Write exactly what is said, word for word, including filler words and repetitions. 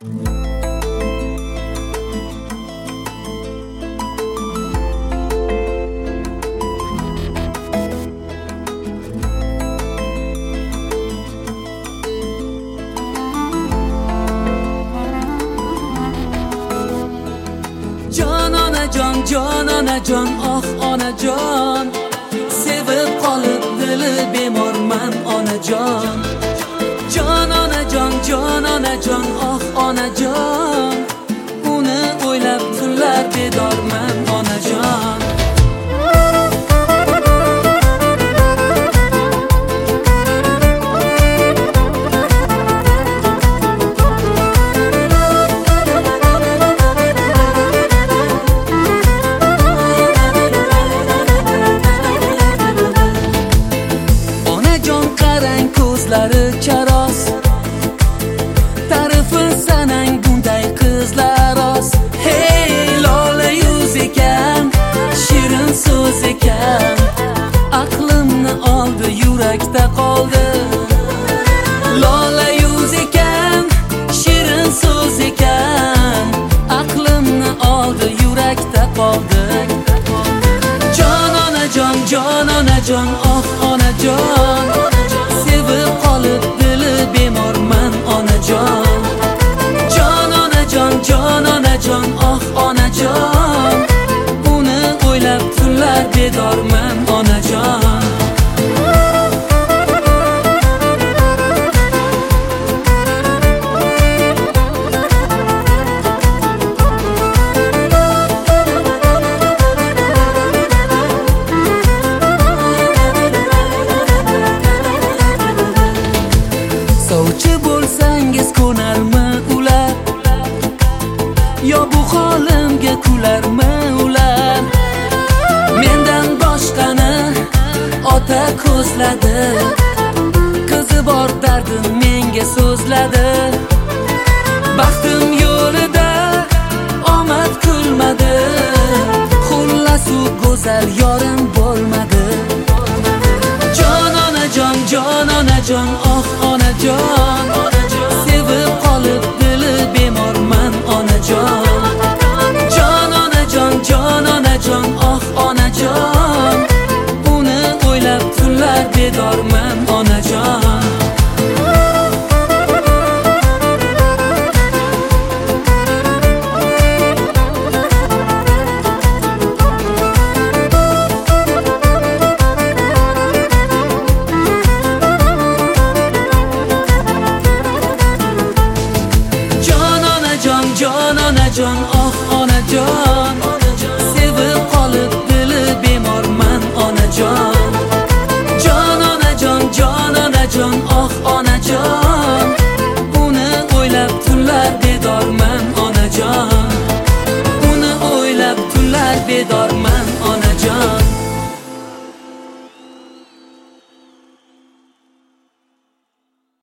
Jon jon onajon, oh onajon, sevib qolib dili bemorman onajon. Jon onajon, jon onajon, oh onajon, uni o'ylab tunlar bedorman onajon. Ko'zlari charos, ta'rifi sanang bunday qizlar oz. Hey lola yuz ekan, shirin so'z ekan, aqlimni oldi, yurakda qoldi. Lola yuz ekan, shirin so'z ekan, aqlimni oldi, yurakda qoldi. Jon onajon, jon onajon, oh onajon, sevib qolib dili bemorman onajon. Jon onajon, jon onajon, oh onajon, uni o'ylab tunlar bedorman onajon. Sovchi bo'lsangiz ko'narmi ular, yo bu holimga kularmi ular? Mendan boshqani ota ko'zladi, qizi bor dardim menga so'zladi. Baxtim yo'lida omad kulmadi, xullas u go'zal yorim bo'lmadi. Jon onajon, jon onajon, oh onajon, sevib qolib dili bemorman onajon. Jon onajon, jon onajon, oh onajon, uni o'ylab tunlar bedorman onajon. Jon onajon, oh onajon,